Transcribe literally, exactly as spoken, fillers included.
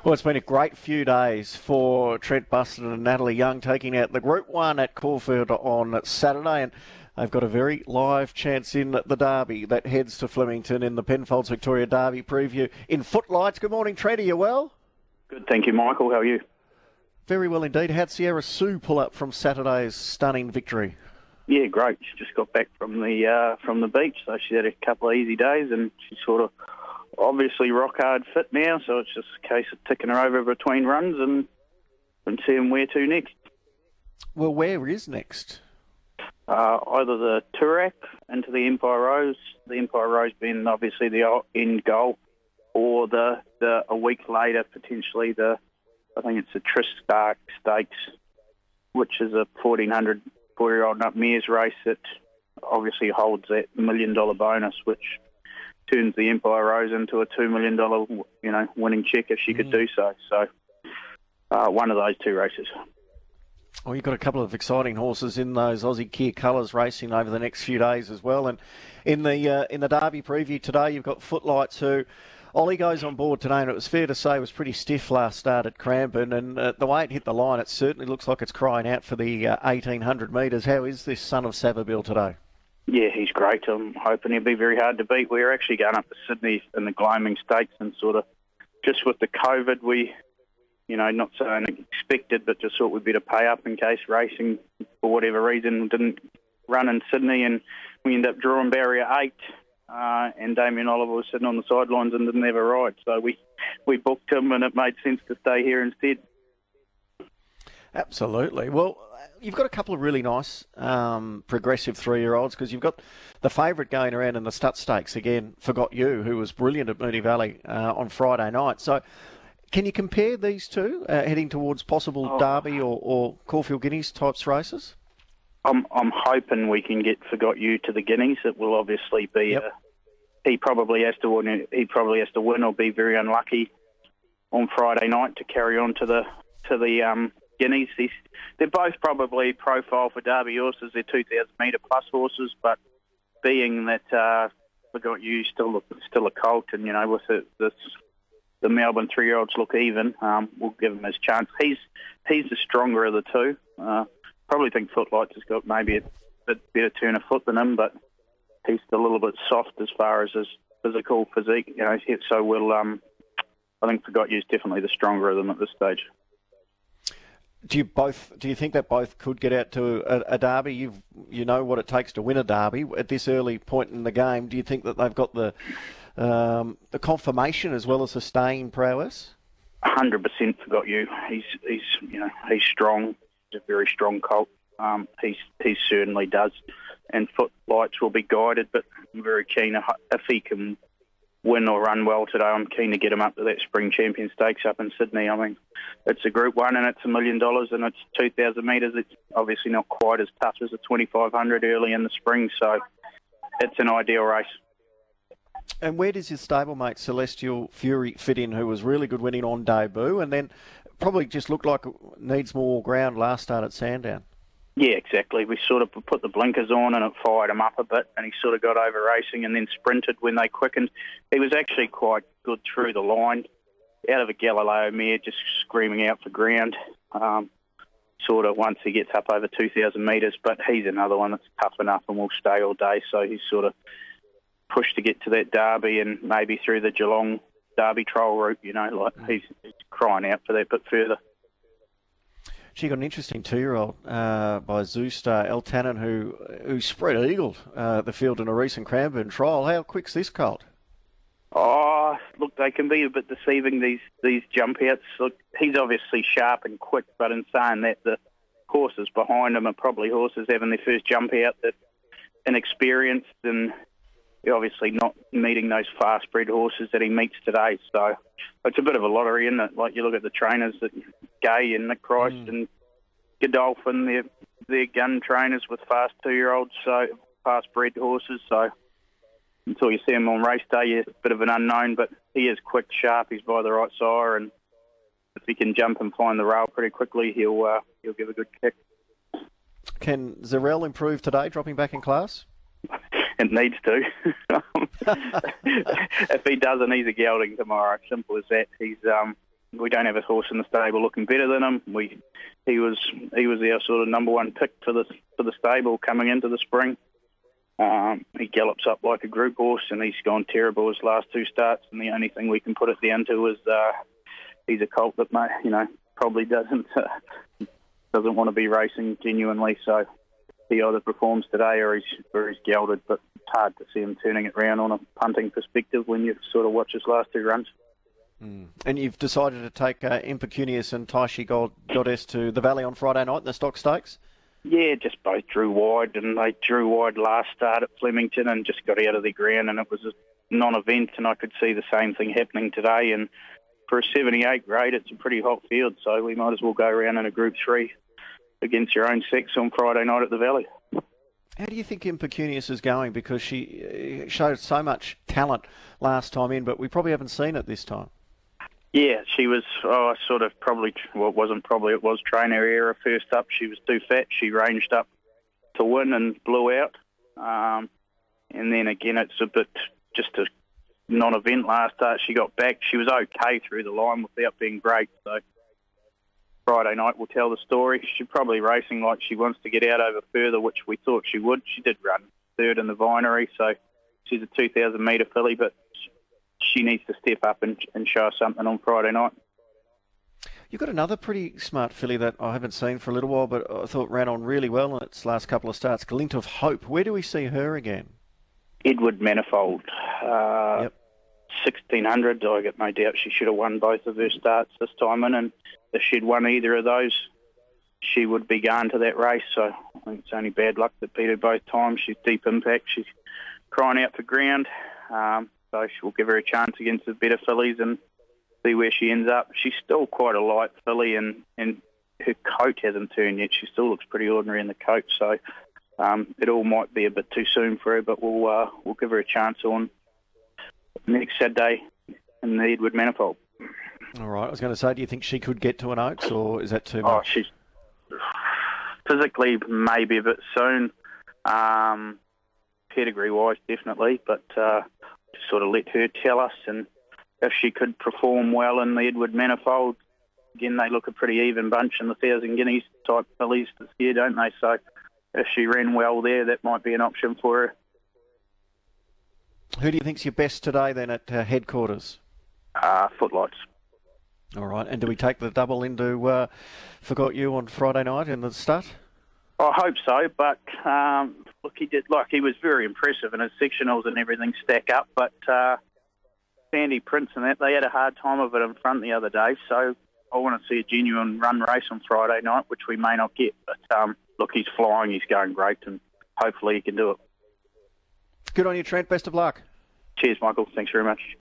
Well, it's been a great few days for Trent Buston and Natalie Young taking out the Group one at Caulfield on Saturday, and they've got a very live chance in the Derby that heads to Flemington in the Penfolds Victoria Derby preview in Footlights. Good morning, Trent. Are you well? Good, thank you, Michael. How are you? Very well indeed. How'd Sierra Sue pull up from Saturday's stunning victory? Yeah, great. She just got back from the uh, from the beach, so she had a couple of easy days, and she's sort of obviously rock hard fit now. So it's just a case of ticking her over between runs and and seeing where to next. Well, where is next? Uh, either the Toorak into the Empire Rose, the Empire Rose being obviously the end goal, or the, the a week later potentially the I think it's the Tris Stark Stakes, which is a fourteen hundred four-year-old nut mares race that obviously holds that million dollar bonus, which turns the Empire Rose into a two million dollar you know winning check if she mm. could do so. So uh, one of those two races. Well, you've got a couple of exciting horses in those Aussie Kia colours racing over the next few days as well. And in the uh, in the Derby preview today, you've got Footlights, who Ollie goes on board today, and it was fair to say it was pretty stiff last start at Cranbourne. And uh, the way it hit the line, it certainly looks like it's crying out for the uh, eighteen hundred metres. How is this son of Savabeel today? Yeah, he's great. I'm hoping he'll be very hard to beat. We're actually going up to Sydney in the Gloaming Stakes, and sort of just with the COVID, we, you know, not so unexpected, but just thought we'd better pay up in case racing, for whatever reason, didn't run in Sydney, and we ended up drawing barrier eight, uh, and Damien Oliver was sitting on the sidelines and didn't have a ride. So we, we booked him, and it made sense to stay here instead. Absolutely. Well, you've got a couple of really nice um, progressive three-year-olds, because you've got the favourite going around in the Stut Stakes again, Forgot You, who was brilliant at Moonee Valley uh, on Friday night. So can you compare these two uh, heading towards possible oh. Derby or, or Caulfield Guineas types races? I'm I'm hoping we can get Forgot You to the Guineas. It will obviously be yep. a, he probably has to win. He probably has to win or be very unlucky on Friday night to carry on to the to the um, Guineas. He's, they're both probably profile for Derby horses. They're two thousand metre plus horses, but being that uh, Forgot You still still a colt, and you know with the, the the Melbourne three-year-olds look even, um, we'll give him his chance. He's he's the stronger of the two. Uh, probably think Footlights has got maybe a bit better turn of foot than him, but he's still a little bit soft as far as his physical physique. You know, so we'll. Um, I think Forgot You is definitely the stronger of them at this stage. Do you both? Do you think that both could get out to a, a derby? You you know what it takes to win a derby at this early point in the game. Do you think that they've got the um, the confirmation as well as the staying prowess? Hundred percent Forgot You. He's he's you know he's strong. He's a very strong colt. Um, he's he certainly does. And Footlights will be guided, but I'm very keen if he can win or run well today. I'm keen to get him up to that Spring Champion Stakes up in Sydney. I mean, it's a Group One and it's a million dollars and it's two thousand metres. It's obviously not quite as tough as a twenty-five hundred early in the spring, so it's an ideal race. And where does his stablemate Celestial Fury fit in, who was really good winning on debut and then probably just looked like it needs more ground last start at Sandown? Yeah, exactly. We sort of put the blinkers on and it fired him up a bit, and he sort of got over racing and then sprinted when they quickened. He was actually quite good through the line, out of a Galileo mare, just screaming out for ground, um, sort of once he gets up over two thousand metres. But he's another one that's tough enough and will stay all day, so he's sort of pushed to get to that Derby and maybe through the Geelong Derby trial route, you know, like he's, he's crying out for that bit further. She got an interesting two-year-old uh, by Zoostar El Tannen, who who spread-eagled uh, the field in a recent Cranbourne trial. How quick's this colt? Oh, look, they can be a bit deceiving, these these jump outs. Look, he's obviously sharp and quick, but in saying that, the horses behind him are probably horses having their first jump out that inexperienced and obviously not meeting those fast-bred horses that he meets today. So it's a bit of a lottery, isn't it? Like you look at the trainers, that Gay and Nick Price mm. and Godolphin, they're, they're gun trainers with fast two-year-olds, so fast-bred horses. So until you see him on race day, you're a bit of an unknown, but he is quick, sharp, he's by the right sire, and if he can jump and find the rail pretty quickly, he'll uh, he'll give a good kick. Can Zarel improve today, dropping back in class? It needs to. If he doesn't, he's a gelding tomorrow. Simple as that. He's um, we don't have a horse in the stable looking better than him. We he was he was our sort of number one pick for the for the stable coming into the spring. Um, he gallops up like a group horse, and he's gone terrible his last two starts. And the only thing we can put it down to is uh, he's a colt that may, you know probably doesn't uh, doesn't want to be racing genuinely. So he either performs today or he's or he's gelded. But it's hard to see him turning it around on a punting perspective when you sort of watch his last two runs. Mm. And you've decided to take uh, Impecunious and Taishi God- Goddess to the Valley on Friday night in the Stock Stakes? Yeah, just both drew wide, and they drew wide last start at Flemington and just got out of the ground, and it was a non-event, and I could see the same thing happening today. And for a seventy-eight grade, it's a pretty hot field, so we might as well go around in a Group three against your own sex on Friday night at the Valley. How do you think Impecunious is going? Because she showed so much talent last time in, but we probably haven't seen it this time. Yeah, she was, oh, sort of probably, well, it wasn't probably, it was trainer era first up. She was too fat. She ranged up to win and blew out. Um, and then again, it's a bit just a non-event last start. She got back. She was okay through the line without being great. So Friday night will tell the story. She's probably racing like she wants to get out over further, which we thought she would. She did run third in the Vinery, so she's a two thousand metre filly, but she needs to step up and, and show us something on Friday night. You've got another pretty smart filly that I haven't seen for a little while, but I thought ran on really well in its last couple of starts, Glint of Hope. Where do we see her again? Edward Manifold. Uh, yep. sixteen hundred, I got no doubt she should have won both of her starts this time in, and if she'd won either of those, she would be going to that race. So I think it's only bad luck that beat her both times. She's deep impact. She's crying out for ground. Um, So we'll give her a chance against the better fillies and see where she ends up. She's still quite a light filly, and, and her coat hasn't turned yet. She still looks pretty ordinary in the coat, so um, it all might be a bit too soon for her, but we'll uh, we'll give her a chance on next Saturday in the Edward Manifold. All right. I was going to say, do you think she could get to an Oaks, or is that too much? Oh, she's physically maybe a bit soon. Um, pedigree-wise, definitely, but... Uh, sort of let her tell us, and if she could perform well in the Edward Manifold, again, they look a pretty even bunch in the Thousand Guineas type fillies this year, don't they? So if she ran well there, that might be an option for her. Who do you think's your best today then at uh, headquarters? Uh, Footlights. All right, and do we take the double into uh, Forgot You on Friday night in the start? I hope so, but um, look, he did like he was very impressive, and his sectionals and everything stack up. But uh, Sandy Prince and that, they had a hard time of it in front the other day. So I want to see a genuine run race on Friday night, which we may not get. But um, look, he's flying, he's going great, and hopefully he can do it. Good on you, Trent. Best of luck. Cheers, Michael. Thanks very much.